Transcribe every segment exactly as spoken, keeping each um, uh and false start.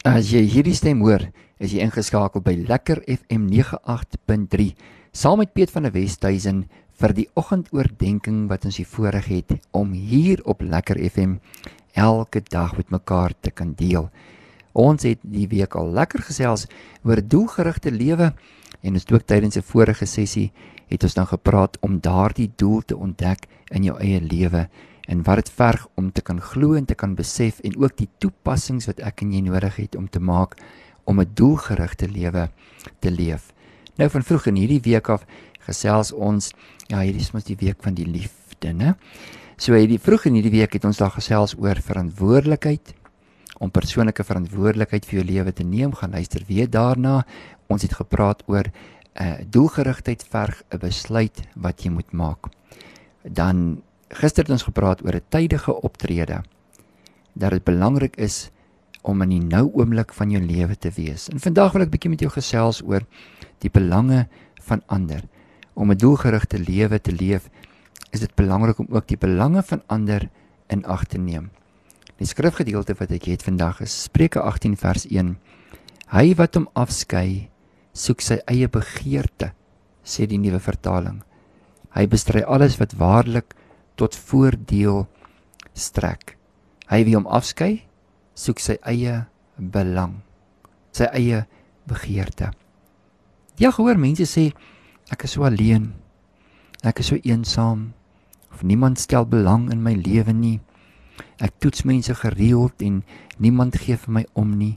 As jy hierdie stem hoor, is jy ingeskakel by Lekker F M nege agt punt drie, saam met Piet van der Westhuizen vir die oggendoordenkings wat ons hier voorreg het om hier op Lekker F M elke dag met mekaar te kan deel. Ons het die week al lekker gesels oor doelgerigte lewe en ons ook tydens 'n vorige sessie het ons dan gepraat om daardie doel te ontdek in jou eie lewe en wat dit verg om te kan glo en te kan besef en ook die toepassings wat ek en jy nodig het om te maak om 'n doelgerigte lewe te leef. Nou van vroeg in hierdie week af gesels ons, ja hierdie is mos die week van die liefde, né? So hierdie vroeg in hierdie week het ons daar gesels oor verantwoordelikheid, om persoonlike verantwoordelikheid vir jou lewe te neem, gaan luister weer daarna. Ons het gepraat oor uh, doelgerigtheid verg 'n besluit wat jy moet maak. Dan gister het ons gepraat oor 'n tydige optrede, dat dit belangrik is om in die nou oomblik van jou lewe te wees. En vandag wil ek bietjie met jou gesels oor die belange van ander. Om 'n doelgerigte lewe te leef, is dit belangrik om ook die belange van ander in ag te neem. Die skrifgedeelte wat ek het vandag is Spreuke agttien vers een. Hy wat hom afskei, soek sy eie begeerte, sê die nuwe vertaling. Hy bestry alles wat waarlik tot voordeel strek. Hy wie hom afskei, soek sy eie belang, sy eie begeerte. Ja, gehoor mense sê, ek is so alleen, ek is so eensaam, of niemand stel belang in my lewe nie, ek toets mense gereeld en niemand gee vir my om nie.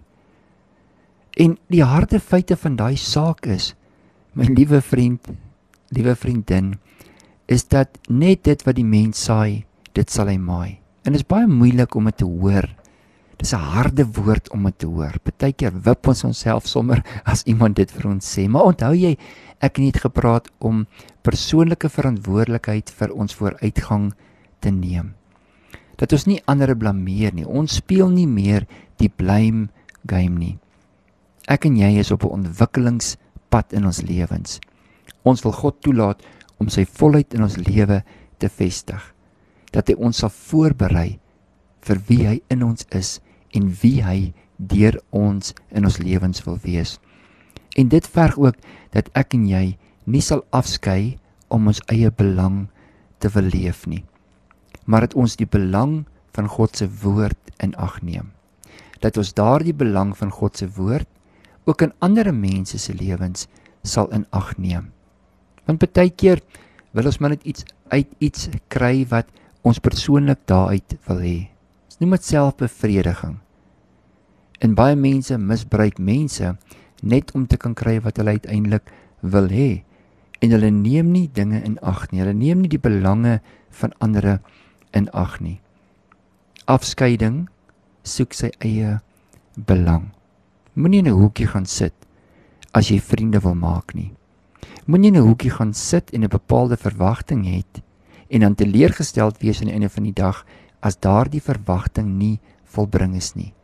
En die harde feite van daai saak is, my liewe vriend, liewe vriendin, is dat net dit wat die mens saai, dit sal hy maai. En dit is baie moeilik om dit te hoor. Dis 'n harde woord om dit te hoor. Partykeer wip ons onsself sommer as iemand dit vir ons sê. Maar onthou jy, ek het gepraat om persoonlike verantwoordelikheid vir ons vooruitgang te neem. Dat ons nie ander blameer nie. Ons speel nie meer die blame game nie. Ek en jy is op 'n ontwikkelingspad in ons lewens. Ons wil God toelaat om sy volheid in ons lewe te vestig. Dat hy ons sal voorberei vir wie hy in ons is en wie hy deur ons in ons lewens wil wees. En dit verg ook dat ek en jy nie sal afskei om ons eie belang te wil leef nie, maar dat ons die belang van God se woord in ag neem. Dat ons daardie belang van God se woord ook in ander mense se lewens sal in ag neem. Want baie keer wil ons maar net iets uit iets kry wat ons persoonlik daaruit wil hê. Ons noem dit selfbevrediging. En baie mense misbruik mense net om te kan kry wat hulle uiteindelik wil hê. En hulle neem nie dinge in ag nie. Hulle neem nie die belange van ander in ag nie. Afskeiding soek sy eie belang. Moenie in 'n hoekie gaan sit as jy vriende wil maak nie. Moenie in 'n hoekie gaan sit en 'n bepaalde verwagting het en dan teleurgesteld wees aan die einde van die dag as daardie verwagting nie volbring is nie.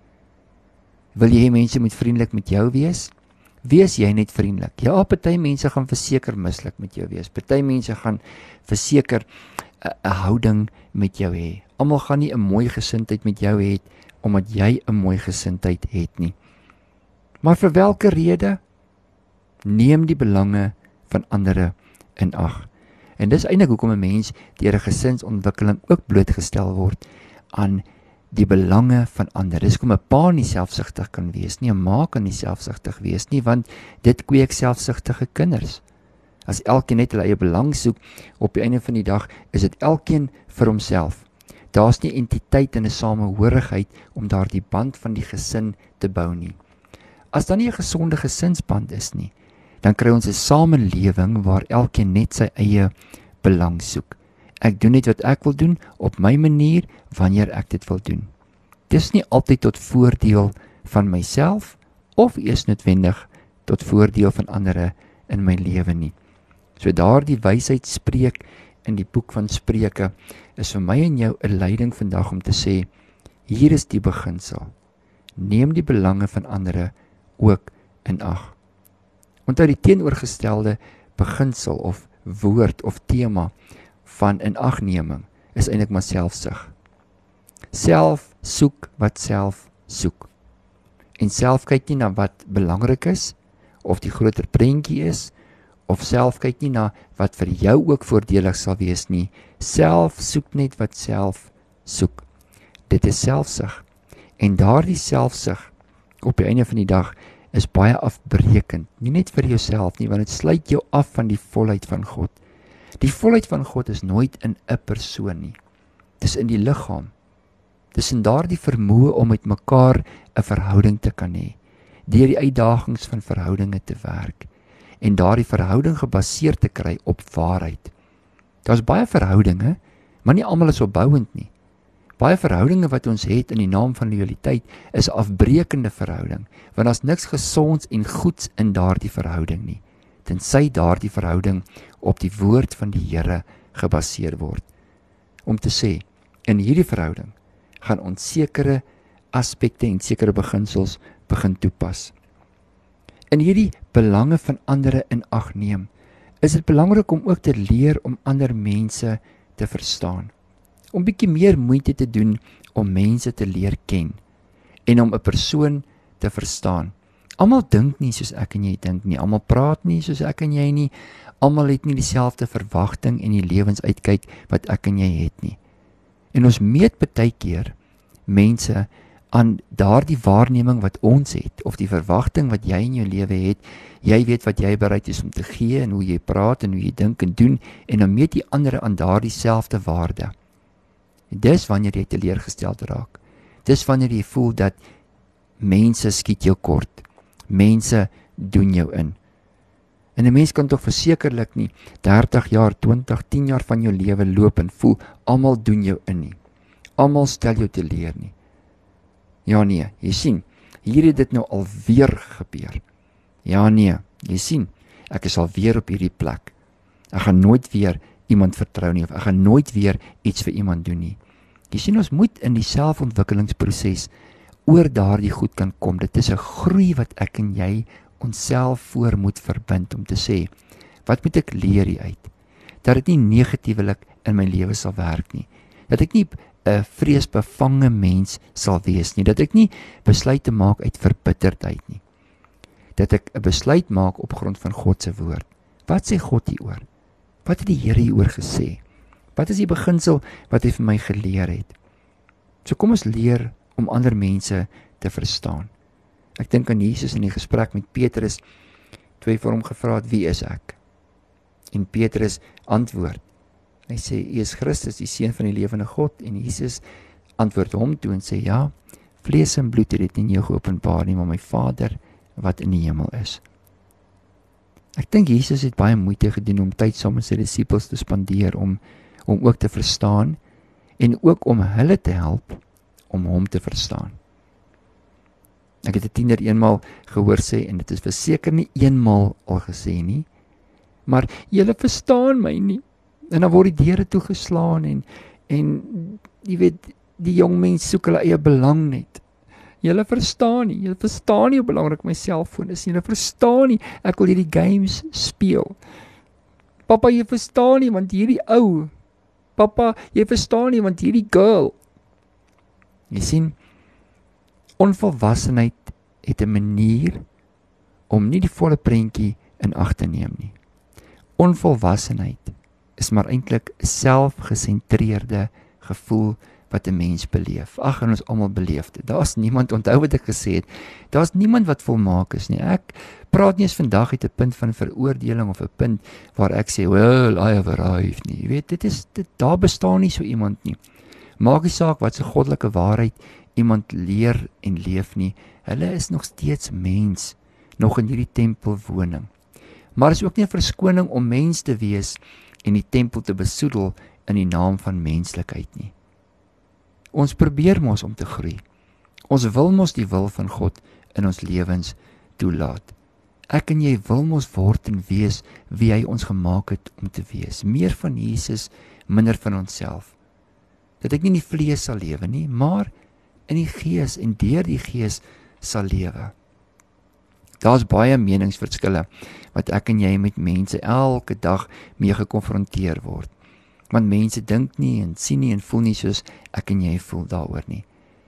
Wil jy hê mense moet vriendelik met jou wees? Wees jy net vriendelik. Ja, party mense gaan verseker mislik met jou wees. Party mense gaan verseker 'n houding met jou hê. Almal gaan nie 'n mooi gesindheid met jou hê omdat jy 'n mooi gesindheid het nie. Maar vir watter rede? Neem die belange van ander in ag. En dis eintlik hoekom 'n mens deur 'n gesinsontwikkeling ook blootgestel word aan die belange van ander. Dis hoekom 'n pa nie selfsugtig kan wees nie, 'n ma kan nie selfsugtig wees nie, want dit kweek selfsugtige kinders. As elkeen net hulle eie belang soek, op die einde van die dag is dit elkeen vir homself. Daar's nie entiteit en 'n samehorigheid om daardie band van die gesin te bou nie. As dan nie 'n gesonde gesinsband is nie, dan kry ons 'n samelewing waar elkeen net sy eie belang soek. Ek doen net wat ek wil doen, op my manier, wanneer ek dit wil doen. Dis nie altyd tot voordeel van myself, of eers noodwendig tot voordeel van ander in my lewe nie. So daardie wysheid spreek in die boek van Spreuke, is vir my en jou 'n leiding vandag om te sê, hier is die beginsel. Neem die belange van ander ook in ag. Onthou die teenoorgestelde beginsel of woord of tema van inagneming is eintlik maar selfsug. Self soek wat self soek. en self kyk nie na wat belangrik is, of die groter prentjie is, of self kyk nie na wat vir jou ook voordelig sal wees nie. Self soek net wat self soek. Dit is selfsug. En daardie selfsug op die einde van die dag is baie afbreekend. Nie net vir jouself nie, want dit sluit jou af van die volheid van God. Die volheid van God is nooit in 'n persoon nie. Dis in die liggaam. Dis in daardie vermoë om met mekaar 'n verhouding te kan hê, deur die uitdagings van verhoudinge te werk en daardie verhouding gebaseer te kry op waarheid. Daar's baie verhoudinge, maar nie almal is opbouend nie. Baie verhoudinge wat ons het in die naam van lojaliteit is 'n afbreekende verhouding, want daar's niks gesonds en goeds in daardie verhouding nie, tensy daardie verhouding op die woord van die Here gebaseer word. Om te sê, in hierdie verhouding gaan ons sekere aspekte en sekere beginsels begin toepas. In hierdie belange van ander in ag neem, is dit belangrik om ook te leer om ander mense te verstaan. Om bietjie meer moeite te doen om mense te leer ken en om 'n persoon te verstaan. Almal dink nie soos ek en jy dink nie, almal praat nie soos ek en jy nie, almal het nie dieselfde verwagting en die lewensuitkyk wat ek en jy het nie. En ons meet baie keer mense aan daardie waarneming wat ons het, of die verwagting wat jy in jou lewe het. Jy weet wat jy bereid is om te gee en hoe jy praat en hoe jy dink en doen, en dan meet die ander aan daardie selfde waarde. En dis wanneer jy teleurgesteld raak. Dis wanneer jy voel dat mense skiet jou kort. Mense doen jou in. En 'n mens kan tog versekerlik nie dertig jaar, twintig, tien jaar van jou lewe loop en voel almal doen jou in nie. Almal stel jou teleur nie. Ja nee, jy sien, hier het dit nou alweer gebeur. Ja nee, jy sien, ek is alweer op hierdie plek. Ek gaan nooit weer iemand vertrou nie, of ek gaan nooit weer iets vir iemand doen nie. Jy sien, ons moet in die selfontwikkelingsproses oor daardie goed kan kom. Dit is 'n groei wat ek en jy onsself voor moet verbind om te sê, wat moet ek leer hieruit? Dat dit nie negatiewelik in my lewe sal werk nie. Dat ek nie 'n vreesbevange mens sal wees nie. Dat ek nie besluite maak uit verbitterdheid nie. Dat ek 'n besluit maak op grond van God se woord. Wat sê God hieroor? Wat het die Here hieroor gesê? Wat is die beginsel wat hy vir my geleer het? So kom ons leer om ander mense te verstaan. Ek dink aan Jesus in die gesprek met Petrus, toe hy vir hom gevra het, wie is ek? En Petrus antwoord. Hy sê, U is Christus, die seun van die lewende God. En Jesus antwoord hom toe en sê, ja, vlees en bloed het dit nie jou geopenbaar nie, maar my Vader wat in die hemel is. Ek dink Jesus het baie moeite gedoen om tyd saam met sy disippels te spandeer, om, om ook te verstaan, en ook om hulle te help, om hom te verstaan. Ek het 'n tiener eenmaal gehoor sê, en dit is verseker nie eenmaal al gesê nie, maar julle verstaan my nie. En dan word die deure toegeslaan, en, en jy weet, die jong mens soek hulle eie belang net. Julle verstaan nie, julle verstaan nie hoe belangrik my selfoon is, julle verstaan nie, ek wil hierdie games speel. Papa, jy verstaan nie, want hierdie ou, papa, jy verstaan nie, want hierdie girl. Jy sien, onvolwassenheid het 'n manier om nie die volle prentjie in ag te neem nie. Onvolwassenheid is maar eintlik 'n selfgesentreerde gevoel wat 'n mens beleef. Ag, en ons almal beleef dit. Daar's niemand, onthou wat ek gesê het, daar's niemand wat volmaak is nie. Ek praat nie eens vandag uit 'n punt van veroordeling of 'n punt waar ek sê, well, I have arrived nie. Jy weet, dit is, dit, daar bestaan nie so iemand nie. Maak nie saak wat se goddelike waarheid iemand leer en leef nie. Hulle is nog steeds mens, nog in hierdie tempelwoning. Maar is ook nie 'n verskoning om mens te wees en die tempel te besoedel in die naam van menslikheid nie. Ons probeer mos om te groei. Ons wil mos die wil van God in ons lewens toelaat. Ek en jy wil mos word en wees wie hy ons gemaak het om te wees. Meer van Jesus, minder van onsself. Dat ek nie in die vlees sal lewe nie, maar in die gees en deur die gees sal lewe. Daar's baie meningsverskille wat ek en jy met mense elke dag mee gekonfronteer word. Want mense dink nie en sien nie en voel nie soos ek en jy voel daaroor nie.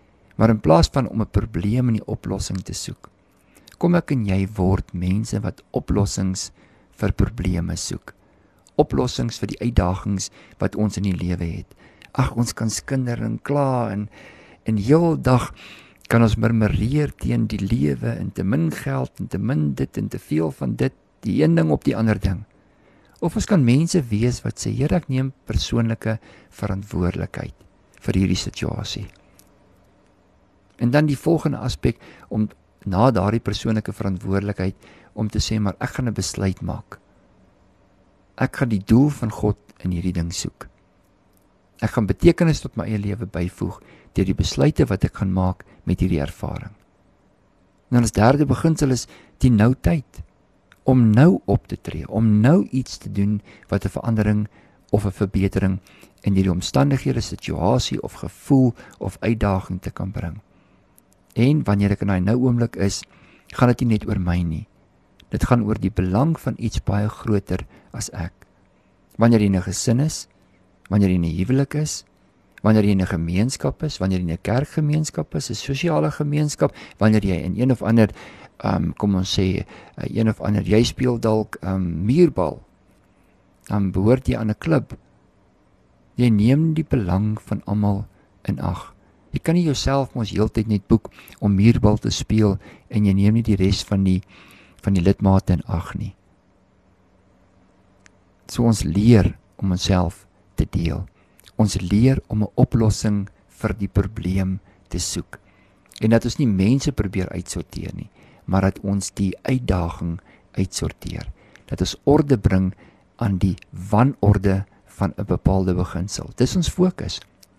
Maar in plaas van om 'n probleem en die oplossing te soek, kom ek en jy word mense wat oplossings vir probleme soek. Oplossings vir die uitdagings wat ons in die lewe het. Ag, ons kan skinder en kla en en heel dag kan ons murmureer teen die lewe en te min geld en te min dit en te veel van dit, die een ding op die ander ding. Of ons kan mense wees wat sê, Here, ek neem persoonlike verantwoordelikheid vir hierdie situasie. En dan die volgende aspek, om na daardie persoonlike verantwoordelikheid, om te sê, maar ek gaan 'n besluit maak. Ek gaan die doel van God in hierdie ding soek. Ek gaan betekenis tot my eie lewe byvoeg deur die besluite wat ek gaan maak met hierdie ervaring. En dan as derde beginsel is die nou tyd, om nou op te tree, om nou iets te doen wat 'n verandering of 'n verbetering in hierdie omstandighede, situasie of gevoel of uitdaging te kan bring. En wanneer ek in daai nou oomblik is, gaan dit nie net oor my nie. Dit gaan oor die belang van iets baie groter as ek. Wanneer jy in 'n gesin is, wanneer jy in 'n huwelik is, wanneer jy in 'n gemeenskap is, wanneer jy in 'n kerkgemeenskap is, 'n sosiale gemeenskap, wanneer jy in een of ander, um, kom ons sê, een of ander, jy speel dalk um, muurbal, dan behoort jy aan 'n klub. Jy neem die belang van almal in ag. Jy kan nie jouself mos heeltyd net boek om muurbal te speel en jy neem nie die res van die van die lidmate in ag nie. So ons leer om onsself te deel. Ons leer om 'n oplossing vir die probleem te soek. En dat ons nie mense probeer uitsorteer nie, maar dat ons die uitdaging uitsorteer. Dat ons orde bring aan die wanorde van 'n bepaalde beginsel. Dis ons fokus.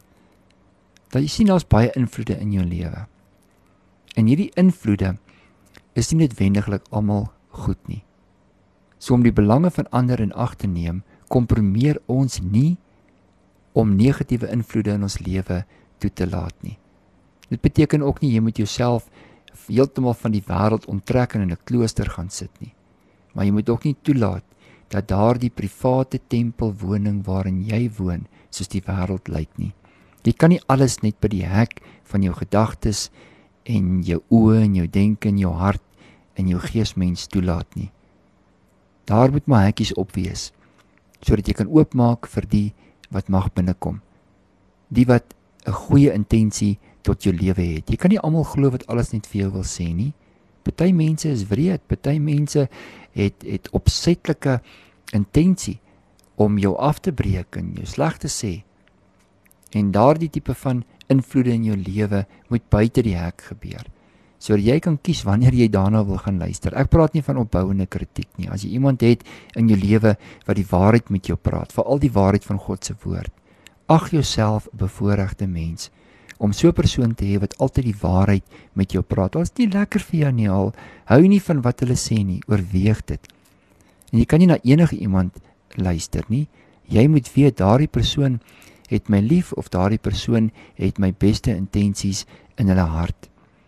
Dat jy sien, daar's baie invloede in jou lewe. En hierdie invloede is nie noodwendiglik almal goed nie. So om die belange van ander in ag te neem, kompromieer ons nie om negatiewe invloede in ons lewe toe te laat nie. Dit beteken ook nie jy moet jouself heeltemal van die wêreld onttrek en in 'n klooster gaan sit nie. Maar jy moet ook nie toelaat dat daardie private tempelwoning waarin jy woon, soos die wêreld lyk nie. Jy kan nie alles net by die hek van jou gedagtes en jou oë en jou denke en jou hart en jou geesmens toelaat nie. Daar moet maar hekkies op wees, sodat jy kan oopmaak vir die wat mag binnekom. Die wat 'n goeie intensie tot jou lewe het. Jy kan nie almal glo wat alles net vir jou wil sê nie. Party mense is wreed, party mense het het opsetlike intensie om jou af te breek en jou sleg te sê. En daardie tipe van invloede in jou lewe moet buite die hek gebeur. So jy kan kies wanneer jy daarna wil gaan luister. Ek praat nie van opbouende kritiek nie. As jy iemand het in jou lewe wat die waarheid met jou praat, veral die waarheid van God se woord, ag jouself 'n bevoorregte mens om so 'n persoon te hê wat altyd die waarheid met jou praat. Al is dit nie lekker vir jou nie, al hou nie van wat hulle sê nie, oorweeg dit. En jy kan nie na enige iemand luister nie. Jy moet weet daardie persoon het my lief of daardie persoon het my beste intensies in hulle hart.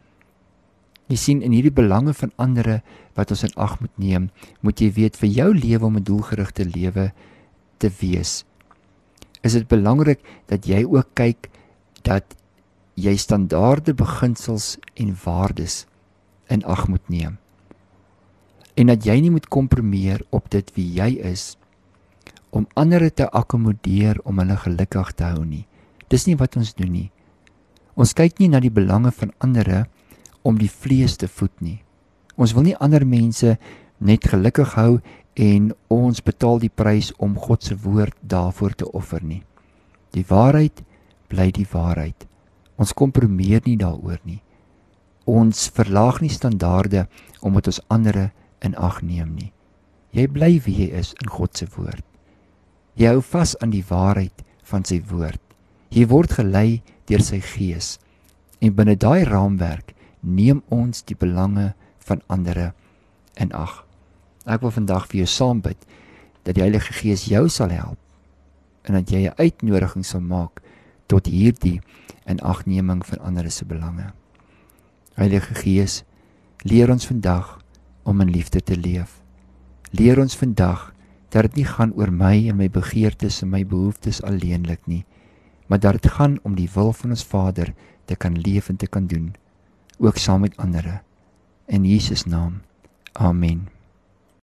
Jy sien, in hierdie belange van ander wat ons in ag moet neem, moet jy weet vir jou lewe om 'n doelgerigte lewe te wees. Is dit belangrik dat jy ook kyk dat jy standaarde, beginsels en waardes in ag moet neem. En dat jy nie moet kompromieer op dit wie jy is, om ander te akkommodeer om hulle gelukkig te hou nie. Dis nie wat ons doen nie. Ons kyk nie na die belange van ander om die vlees te voed nie. Ons wil nie ander mense net gelukkig hou en ons betaal die prys om God se woord daarvoor te offer nie. Die waarheid bly die waarheid. Ons kompromieer nie daaroor nie. Ons verlaag nie standaarde omdat ons ander in ag neem nie. Jy bly wie jy is in God se woord. Jy hou vas aan die waarheid van sy woord. Jy word gelei deur sy gees. En binne daai raamwerk neem ons die belange van ander in ag. Ek wil vandag vir jou saam bid dat die Heilige Gees jou sal help en dat jy 'n uitnodiging sal maak tot hierdie inagneming van ander se belange. Heilige Gees, leer ons vandag om in liefde te leef. Leer ons vandag dat dit nie gaan oor my en my begeertes en my behoeftes alleenlik nie, maar dat dit gaan om die wil van ons Vader te kan leef en te kan doen, ook saam met ander. In Jesus naam, amen.